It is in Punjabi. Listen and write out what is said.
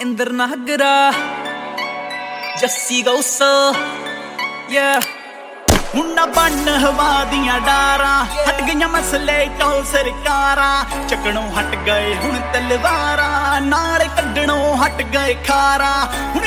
ਜਤਿੰਦਰ ਨਾਗਰਾ ਜੱਸੀ ਗੌਸਾ ਹੁਣ ਨਾ ਬਣ ਹਵਾ ਦੀਆਂ ਡਾਰਾਂ ਹਟ ਗਈਆਂ ਮਸਲੇ ਤੋਂ ਸਰਕਾਰਾਂ ਚੱਕਣੋਂ ਹਟ ਗਏ ਹੁਣ ਤਲਵਾਰਾਂ ਨਾਲ ਕੱਢਣੋਂ ਹਟ ਗਏ ਖਾਰਾਂ ਹੁਣ